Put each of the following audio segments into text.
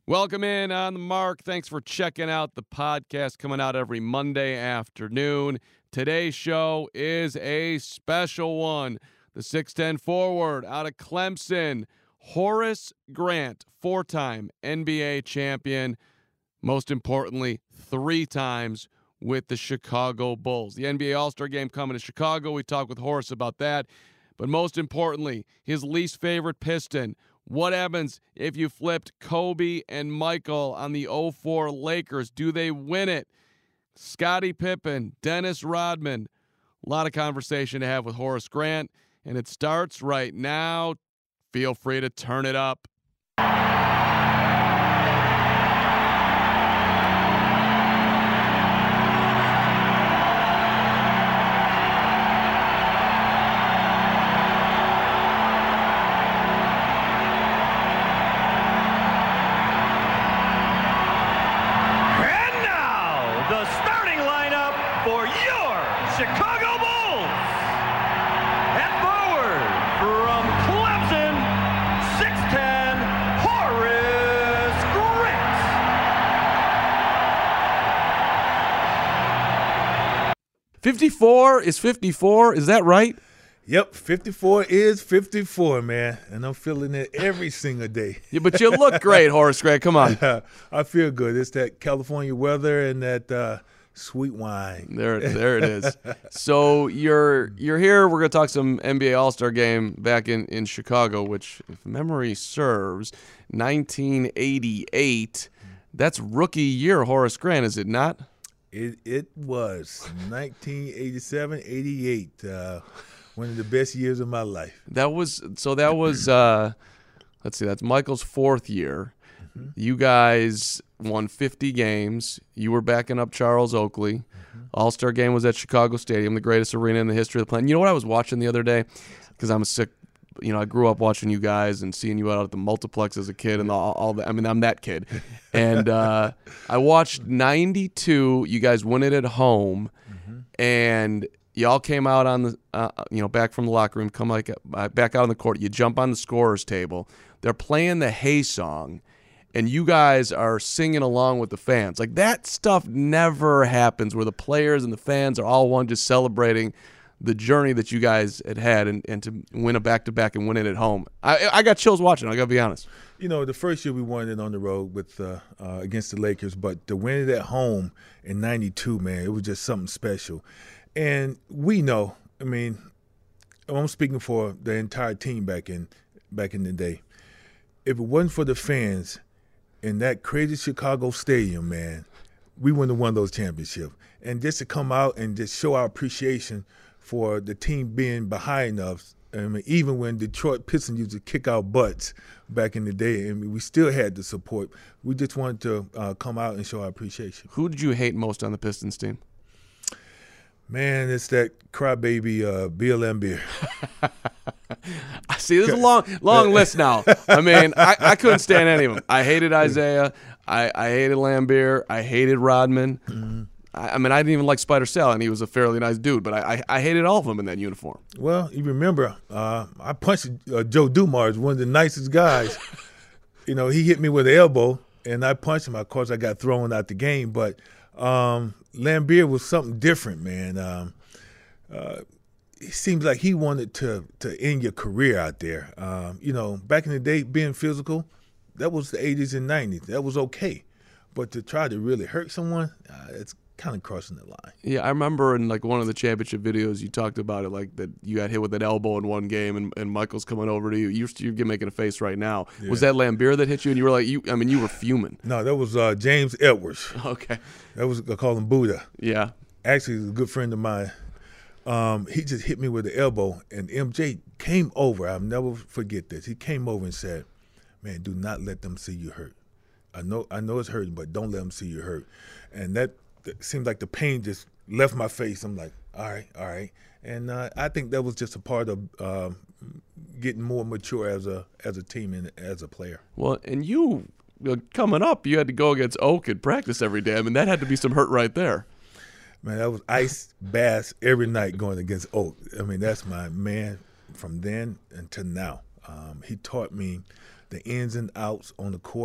Welcome in on the mark. Thanks for checking out the podcast coming out every Monday afternoon. Today's show is a special one. The 6'10 forward out of Clemson, Horace Grant, four-time NBA champion. Most importantly, 3 times with the Chicago Bulls. The NBA All-Star Game coming to Chicago. We talked with Horace about that. But most importantly, his least favorite Piston. What happens if you flipped Kobe and Michael on the 04 Lakers? Do they win it? Scottie Pippen, Dennis Rodman. A lot of conversation to have with Horace Grant, and it starts right now. Feel free to turn it up. Chicago Bulls. And forward from Clemson, 6'10", Horace Grant. 54 is 54, is that right? Yep, 54 is 54, man, and I'm feeling it every single day. Yeah, but you look great, Horace Grant. Come on. I feel good. It's that California weather and that sweet wine. There it is. So you're here. We're going to talk some NBA All-Star Game back in Chicago, which, if memory serves, 1988. That's rookie year, Horace Grant, is it not? It was 1987, 88. One of the best years of my life. That was let's see, that's Michael's 4th year. Mm-hmm. You guys won 50 games. You were backing up Charles Oakley. Mm-hmm. All-Star Game was at Chicago Stadium, the greatest arena in the history of the planet. You know what I was watching the other day? Because I'm I grew up watching you guys and seeing you out at the multiplex as a kid and all that. I mean, I'm that kid. And I watched 92. You guys win it at home, and y'all came out on the, back from the locker room, come back out on the court. You jump on the scorer's table. They're playing the Hey song, and you guys are singing along with the fans. Like, that stuff never happens where the players and the fans are all one, just celebrating the journey that you guys had and to win a back-to-back and win it at home. I got chills watching, I got to be honest. The first year we won it on the road with against the Lakers, but to win it at home in 92, man, it was just something special. And we know, I'm speaking for the entire team back in the day. If it wasn't for the fans in that crazy Chicago stadium, man, we wouldn't have won those championships. And just to come out and just show our appreciation for the team being behind us, even when Detroit Pistons used to kick our butts back in the day, we still had the support. We just wanted to come out and show our appreciation. Who did you hate most on the Pistons team? Man, it's that crybaby Bill Laimbeer. See, this is a long list now. I couldn't stand any of them. I hated Isaiah. I hated Laimbeer. I hated Rodman. Mm-hmm. I didn't even like Spider Sal, and he was a fairly nice dude, but I hated all of them in that uniform. Well, you remember, I punched Joe Dumars, one of the nicest guys. He hit me with an elbow, and I punched him. Of course, I got thrown out the game, but Laimbeer was something different, man. It seems like he wanted to end your career out there. Back in the day, being physical, that was the 80s and 90s. That was okay. But to try to really hurt someone, it's kind of crossing the line. Yeah, I remember in one of the championship videos you talked about it, that you got hit with an elbow in one game, and Michael's coming over to you. You're making a face right now. Yeah. Was that Laimbeer that hit you? And you were like, you were fuming. No, that was James Edwards. Okay. That was, I call him Buddha. Yeah. Actually, he's a good friend of mine. He just hit me with the elbow, and MJ came over. I'll never forget this. He came over and said, "Man, do not let them see you hurt. I know it's hurting, but don't let them see you hurt." And that seemed like the pain just left my face. I'm like, all right. And I think that was just a part of getting more mature as a team and as a player. Well, and you coming up, you had to go against Oak and practice every day. That had to be some hurt right there. Man, that was ice baths every night going against Oak. That's my man from then until now. He taught me the ins and outs on the court.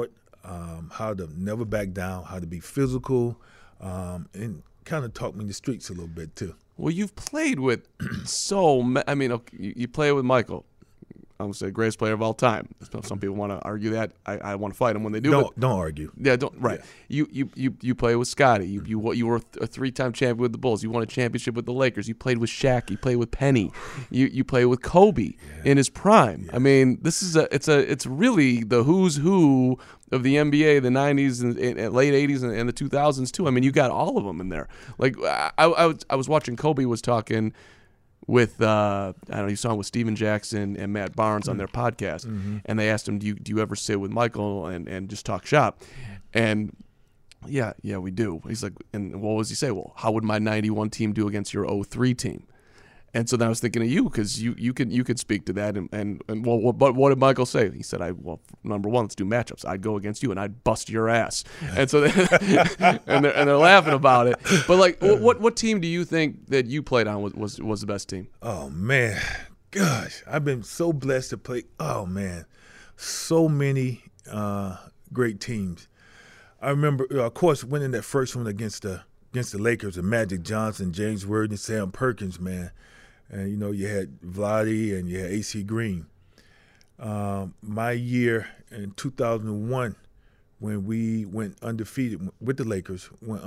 how to never back down, how to be physical, and kind of taught me the streets a little bit too. Well, you've played with I mean, okay, you play with Michael. I'm going to say greatest player of all time. Some people want to argue that. I want to fight him when they do. Don't argue. Yeah, don't. Right. Yeah. You play with Scotty. You were a 3-time champion with the Bulls. You won a championship with the Lakers. You played with Shaq. You played with Penny. You played with Kobe in his prime. Yeah. I mean, this is it's really the who's who of the NBA, the 90s and late 80s and the 2000s too. I mean, you got all of them in there. Like I was watching Kobe was talking with I don't know, you saw him with Steven Jackson and Matt Barnes on their podcast, and they asked him, do you ever sit with Michael and just talk shop? And yeah, we do. He's like, and what was he say? Well, how would my 91 team do against your 03 team? And so then I was thinking of you, because you could speak to that. And well, but what did Michael say? He said, well, number one, let's do matchups. I'd go against you and I'd bust your ass. And so and they're laughing about it. But like, what team do you think that you played on was the best team? Oh man, gosh, I've been so blessed to play. Oh man, so many great teams. I remember, of course, winning that first one against the Lakers and Magic Johnson, James Worthy, Sam Perkins, man. And, you know, you had Vlade and you had A.C. Green. My year in 2001, when we went undefeated with the Lakers, in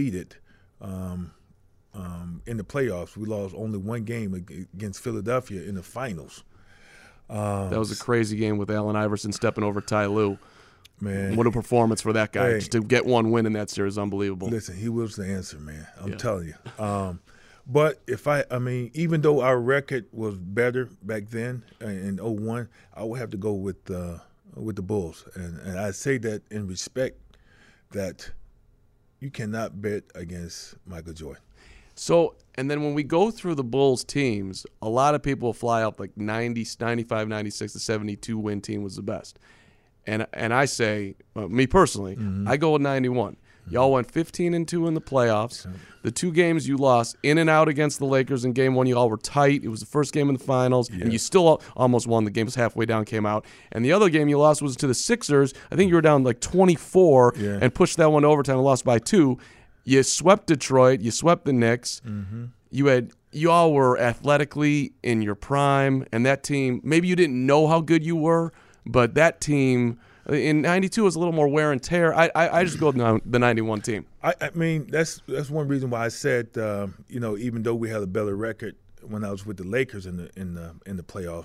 the playoffs, we lost only one game against Philadelphia in the finals. That was a crazy game with Allen Iverson stepping over Ty Lue. Man, what a performance for that guy. Just to get one win in that series, unbelievable. Listen, he was the answer, man. I'm telling you. But I mean, even though our record was better back then in 01, I would have to go with the Bulls. And I say that in respect that you cannot bet against Michael Jordan. So, and then when we go through the Bulls teams, a lot of people fly up like 90, 95, 96, the 72 win team was the best. And I say, me personally, I go with 91. Y'all went 15-2 in the playoffs. The two games you lost in and out against the Lakers in game one, you all were tight. It was the first game in the finals, and you still almost won. The game was halfway down, came out. And the other game you lost was to the Sixers. I think you were down like 24 and pushed that one to overtime and lost by 2. You swept Detroit. You swept the Knicks. You all were athletically in your prime, and that team, maybe you didn't know how good you were, but that team in 92 was a little more wear and tear. I just go with the 91 team. I mean, that's one reason why I said, you know, even though we had a better record when I was with the Lakers in the playoff,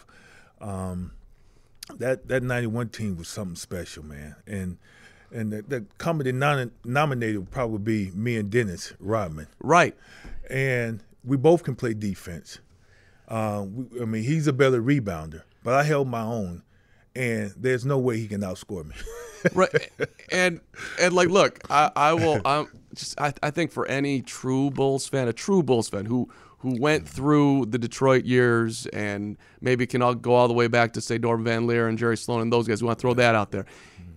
that 91 team was something special, man. And the common denominator would probably be me and Dennis Rodman. Right. And we both can play defense. I mean, he's a better rebounder, but I held my own. And there's no way he can outscore me. Right, and like, look, I think for any true Bulls fan, who went through the Detroit years and maybe can go all the way back to say Norm Van Leer and Jerry Sloan and those guys, we want to throw that out there.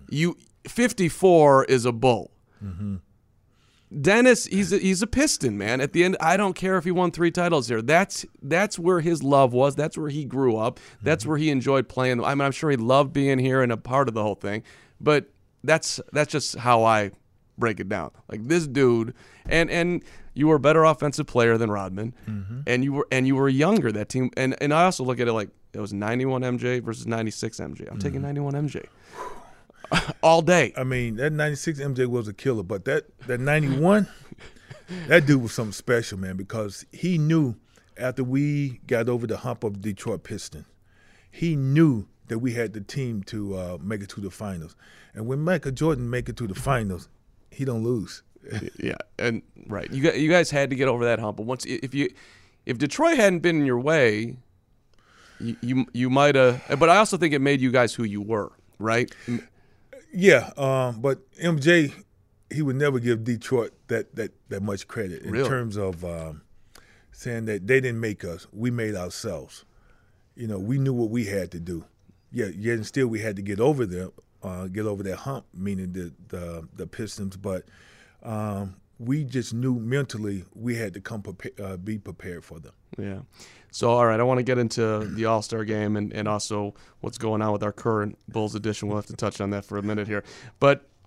54 is a Bull. Dennis, he's a Piston, man. At the end, I don't care if he won 3 titles here. That's where his love was. That's where he grew up. That's where he enjoyed playing. I mean, I'm sure he loved being here and a part of the whole thing. But that's just how I break it down. Like, this dude, and you were a better offensive player than Rodman, and you were younger, that team. And I also look at it like it was 91 MJ versus 96 MJ. I'm taking 91 MJ. All day. I mean, that 96 MJ was a killer, but that 91, that dude was something special, man, because he knew after we got over the hump of Detroit Pistons, he knew that we had the team to make it to the finals. And when Michael Jordan make it to the finals, he don't lose. Yeah, and right. You guys had to get over that hump. But once if Detroit hadn't been in your way, you might have. But I also think it made you guys who you were, right? Yeah, but MJ, he would never give Detroit that much credit in terms of saying that they didn't make us, we made ourselves. You know, we knew what we had to do. Yeah, and still we had to get over them, get over that hump, meaning the Pistons. But we just knew mentally we had to be prepared for them. Yeah. So, all right, I want to get into the All-Star game and also what's going on with our current Bulls edition. We'll have to touch on that for a minute here. But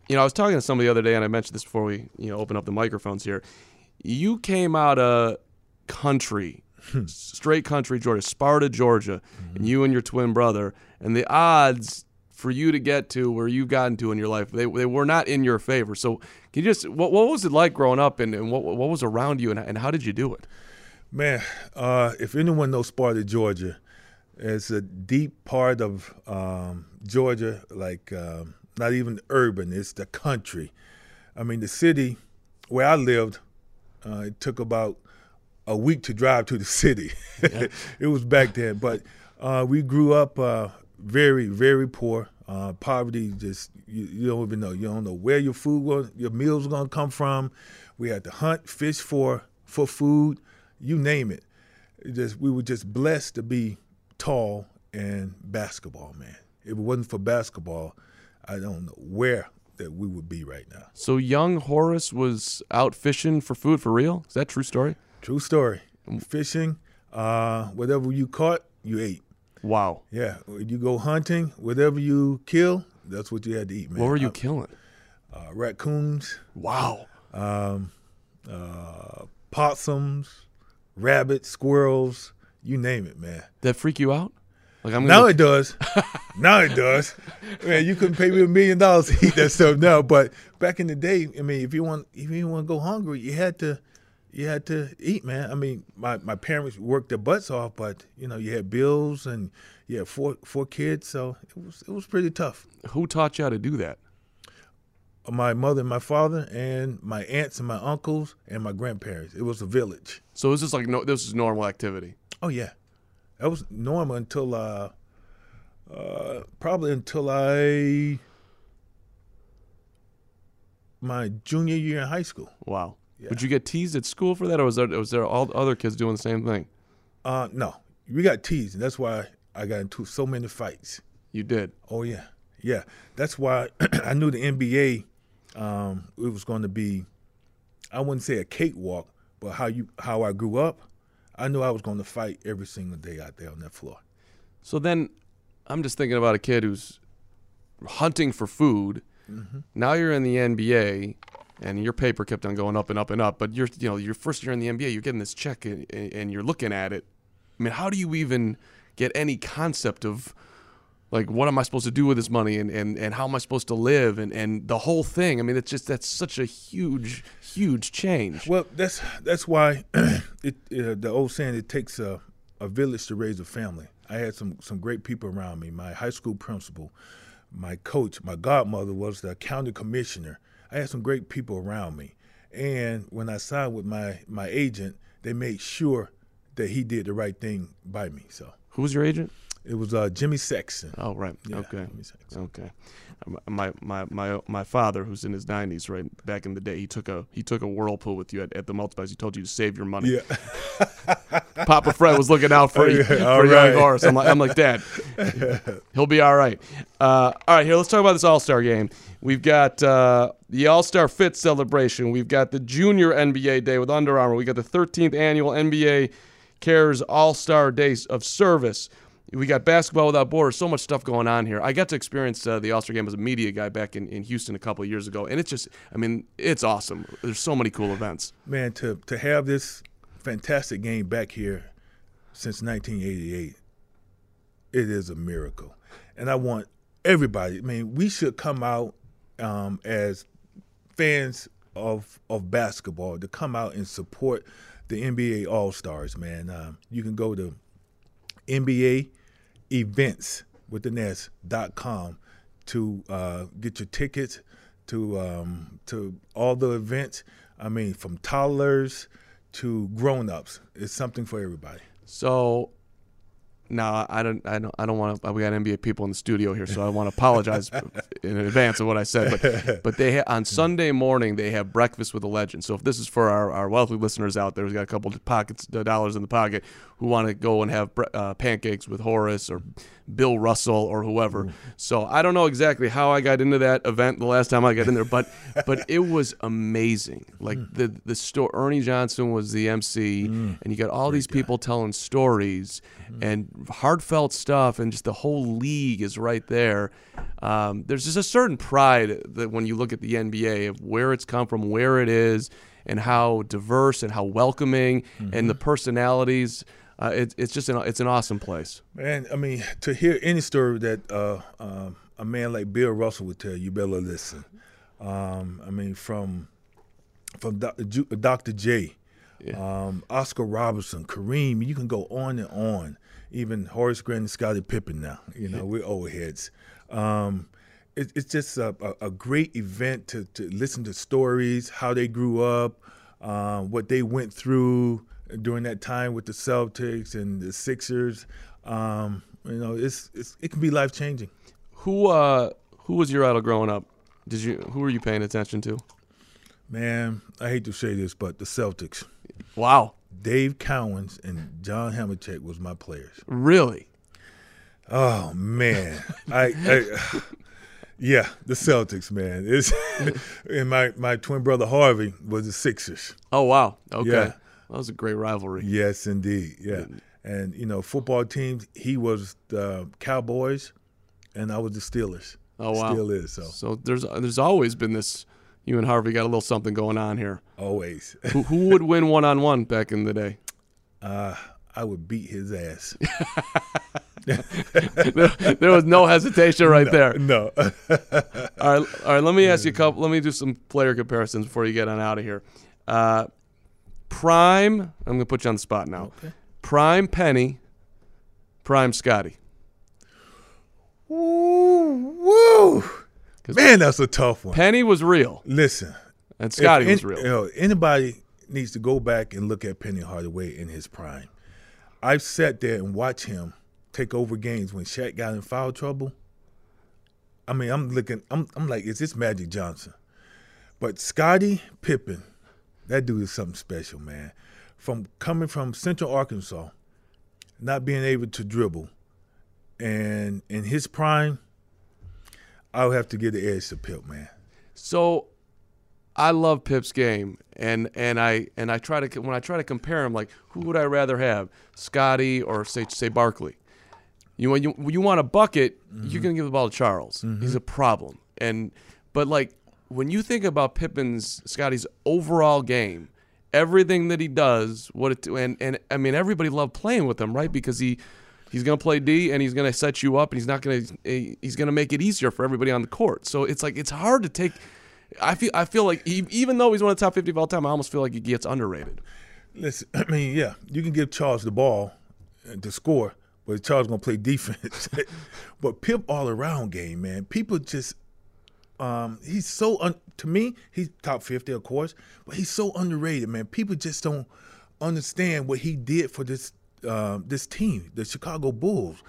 I was talking to somebody the other day, and I mentioned this before we open up the microphones here. You came out of country, straight country, Georgia, Sparta, Georgia, and you and your twin brother, and the odds for you to get to where you've gotten to in your life, they were not in your favor. So can you just, what was it like growing up, and what was around you, and how did you do it? Man, if anyone knows Sparta, Georgia, it's a deep part of Georgia, like not even urban, it's the country. I mean, the city where I lived, it took about a week to drive to the city. Yeah. It was back then. But we grew up very, very poor. Poverty, just you don't even know. You don't know where your meals are going to come from. We had to hunt, fish for food, you name it. We were just blessed to be tall and basketball, man. If it wasn't for basketball, I don't know where that we would be right now. So young Horace was out fishing for food for real? Is that a true story? True story. Fishing, whatever you caught, you ate. Wow. Yeah. You go hunting, whatever you kill, that's what you had to eat, man. What were you killing? Raccoons. Wow. Possums, rabbits, squirrels, you name it, man. That freak you out? Like Now it does. Now it does. Man, you couldn't pay me $1 million to eat that stuff now. But back in the day, I mean, if you want to go hungry, you had to eat, man. I mean, my parents worked their butts off, but you had bills and you had four kids, so it was pretty tough. Who taught you how to do that? My mother and my father, and my aunts and my uncles and my grandparents. It was a village. So this is this is normal activity. Oh yeah, that was normal until probably until my junior year in high school. Wow. Yeah. Would you get teased at school for that, or was there all other kids doing the same thing? No, we got teased, and that's why I got into so many fights. You did? Oh yeah, yeah. That's why I knew the NBA. It was going to be, I wouldn't say a cakewalk, but how I grew up, I knew I was going to fight every single day out there on that floor. So then, I'm just thinking about a kid who's hunting for food. Mm-hmm. Now you're in the NBA, and your paper kept on going up and up and up. But your first year in the NBA, you're getting this check, and you're looking at it. I mean, how do you even get any concept of, like, what am I supposed to do with this money, and how am I supposed to live, and the whole thing? I mean, that's such a huge, huge change. Well, that's why the old saying, it takes a village to raise a family. I had some great people around me. My high school principal, my coach, my godmother was the county commissioner. I had some great people around me. And when I signed with my agent, they made sure that he did the right thing by me. So who was your agent? It was Jimmy Sexton. Oh, right. Yeah, okay. Jimmy Sexton. Okay. My father, who's in his 90s, right back in the day, he took a whirlpool with you at the multiplex. He told you to save your money. Yeah. Papa Fred was looking out for you, for young Horace. I'm like, Dad, he'll be all right. All right, here, let's talk about this All-Star game. We've got the All-Star Fit celebration. We've got the Junior NBA Day with Under Armour. We got the 13th annual NBA Cares All-Star Days of Service. We got Basketball Without Borders, so much stuff going on here. I got to experience the All-Star Game as a media guy back in Houston a couple of years ago, and it's just, I mean, it's awesome. There's so many cool events. Man, to have this fantastic game back here since 1988, it is a miracle. And I want everybody, I mean, we should come out as fans of basketball to come out and support the NBA All-Stars, man. You can go to NBA events with an S.com to get your tickets to all the events. I mean, from toddlers to grown-ups, it's something for everybody. So now I don't want to. We got NBA people in the studio here, so I want to apologize in advance of what I said. But they on Sunday morning they have breakfast with a legend. So if this is for our wealthy listeners out there who's got a couple of dollars in the pocket, who want to go and have pancakes with Horace or Bill Russell or whoever. So I don't know exactly how I got into that event the last time I got in there, but it was amazing. Like the story, Ernie Johnson was the MC, and you got all these people telling stories and heartfelt stuff, and just the whole league is right there. There's just a certain pride that when you look at the NBA of where it's come from, where it is, and how diverse and how welcoming, and the personalities. It's an awesome place. Man, I mean, to hear any story that a man like Bill Russell would tell you, better listen. I mean, from Dr. J, Oscar Robertson, Kareem, you can go on and on. Even Horace Grant and Scottie Pippen now. You know, we're old heads. It's just a great event to listen to stories, how they grew up, what they went through during that time with the Celtics and the Sixers. You know, it can be life-changing. Who was your idol growing up? Who were you paying attention to? Man, I hate to say this, but the Celtics. Wow. Dave Cowens and John Havlicek was my players. Really? Oh man, yeah, the Celtics, man. And my twin brother Harvey was the Sixers. Oh wow, okay, Yeah. That was a great rivalry. Yes, indeed, yeah. And you know, football teams, he was the Cowboys, and I was the Steelers. Oh wow, still is. So there's always been this. You and Harvey got a little something going on here. Always. Who would win one-on-one back in the day? I would beat his ass. There was no hesitation there. No. All right. Let me ask you a couple. Let me do some player comparisons before you get on out of here. Prime. I'm gonna put you on the spot now. Okay. Prime Penny. Prime Scotty. Woo! Man, that's a tough one. Penny was real. Listen. And Scotty was real. You know, anybody needs to go back and look at Penny Hardaway in his prime. I've sat there and watched him take over games when Shaq got in foul trouble. I mean, I'm like, is this Magic Johnson? But Scottie Pippen, that dude is something special, man. Coming from Central Arkansas, not being able to dribble, and in his prime, I would have to give the edge to Pip, man. So, I love Pip's game, and I try to when I try to compare him, like who would I rather have, Scotty or say Barkley? You want a bucket, you're gonna give the ball to Charles. He's a problem, but like when you think about Scotty's overall game, everything that he does, and I mean everybody loved playing with him, right? Because he's gonna play D and he's gonna set you up, and he's gonna make it easier for everybody on the court. So it's like it's hard to take. I feel like even though he's one of the top 50 of all time, I almost feel like he gets underrated. Listen, I mean, yeah, you can give Charles the ball to score, but Charles gonna play defense. But Pip all around game, man. People just he's so to me, he's top 50, of course, but he's so underrated, man. People just don't understand what he did for this team, the Chicago Bulls.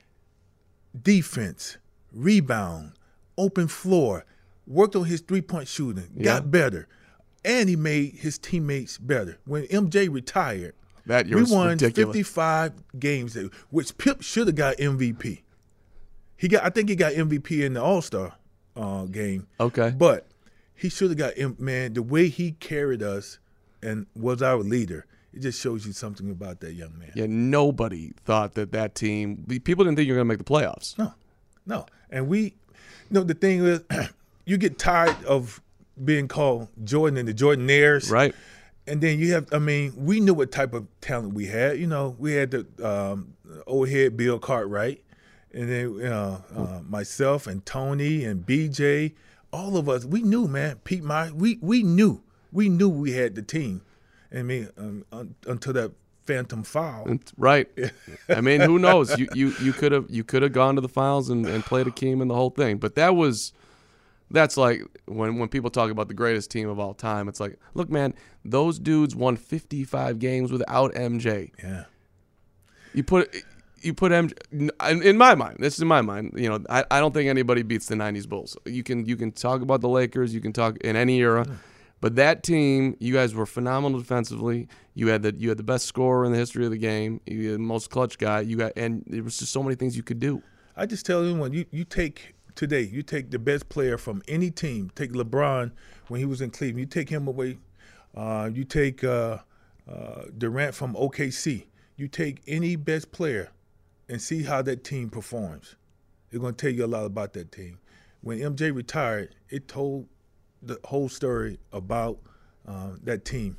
Defense, rebound, open floor. Worked on his three-point shooting, got better, and he made his teammates better. When MJ retired, we won ridiculous. 55 games, which Pip should have got MVP. I think he got MVP in the All-Star game. Okay. But he should have got, man, the way he carried us and was our leader, it just shows you something about that young man. Yeah, nobody thought that team, people didn't think you were going to make the playoffs. No. And the thing is, you get tired of being called Jordan and the Jordanaires. Right. And then we knew what type of talent we had. You know, we had the old head Bill Cartwright, and then myself and Tony and BJ, all of us, we knew, man. Pete Meyer, we knew we had the team. I mean, until that phantom foul. Right. I mean, who knows? You could have gone to the finals and played Akeem and the whole thing. But that's like when people talk about the greatest team of all time, it's like, look, man, those dudes won 55 games without MJ. Yeah. You put MJ in my mind. This is in my mind. You know, I don't think anybody beats the '90s Bulls. You can talk about the Lakers. You can talk in any era, But that team, you guys were phenomenal defensively. You had the best scorer in the history of the game. You had the most clutch guy. And there was just so many things you could do. I just tell anyone, you take the best player from any team. Take LeBron when he was in Cleveland. You take him away. You take Durant from OKC. You take any best player and see how that team performs. It's going to tell you a lot about that team. When MJ retired, it told the whole story about that team.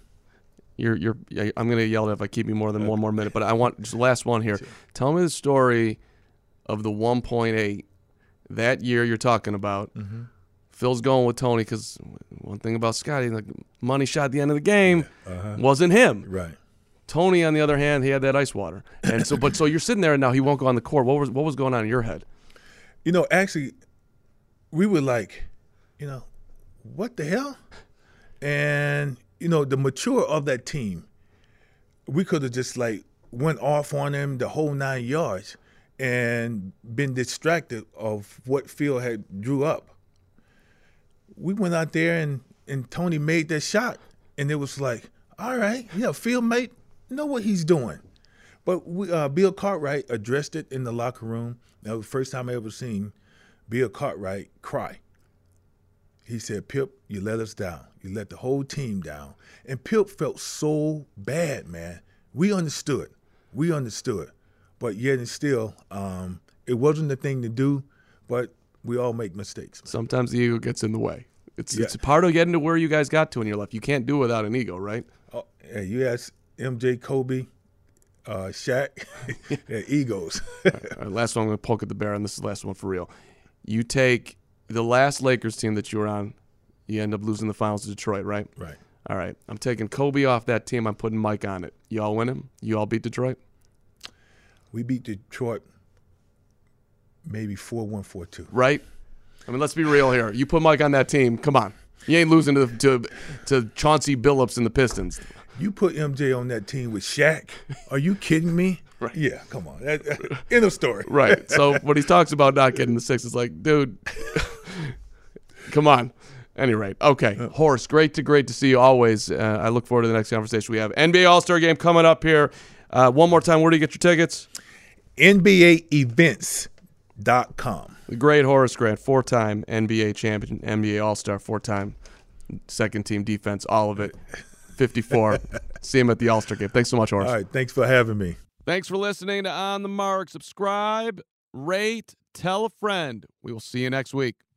I'm going to yell if I keep you more than one more minute, but I want just the last one here. Sure. Tell me the story of the 1.8 that year you're talking about. Mm-hmm. Phil's going with Tony because one thing about Scotty, like money shot at the end of the game, wasn't him. Right. Tony, on the other hand, he had that ice water, and so you're sitting there and now he won't go on the court. What was going on in your head? Actually, we were like, what the hell? And the mature of that team, we could have just like went off on them the whole 9 yards and been distracted of what Phil had drew up. We went out there and Tony made that shot, and it was like, all right, Phil know what he's doing. But Bill Cartwright addressed it in the locker room. That was the first time I ever seen Bill Cartwright cry. He said, Pip, you let us down. You let the whole team down. And Pip felt so bad, man. We understood. But yet and still, it wasn't the thing to do, but we all make mistakes. Man. Sometimes the ego gets in the way. It's part of getting to where you guys got to in your life. You can't do it without an ego, right? Oh, yeah, you ask MJ, Kobe, Shaq, egos. All right, last one, I'm going to poke at the bear, and this is the last one for real. You take the last Lakers team that you were on, you end up losing the finals to Detroit, right? Right. All right. I'm taking Kobe off that team. I'm putting Mike on it. You all win him? You all beat Detroit? We beat Detroit maybe 4-1, 4-2. Right? I mean, let's be real here. You put Mike on that team, come on. You ain't losing to Chauncey Billups and the Pistons. You put MJ on that team with Shaq. Are you kidding me? Right. Yeah, come on. End of story. Right. So when he talks about not getting the six, it's like, dude, come on. Any rate, okay. Horace, great to see you always. I look forward to the next conversation we have. NBA All-Star Game coming up here. One more time, where do you get your tickets? NBAEvents.com. The great Horace Grant, 4-time NBA champion, NBA All-Star, 4-time second-team defense, all of it. 54. See him at the All-Star Game. Thanks so much, Horace. All right, thanks for having me. Thanks for listening to On the Mark. Subscribe, rate, tell a friend. We will see you next week.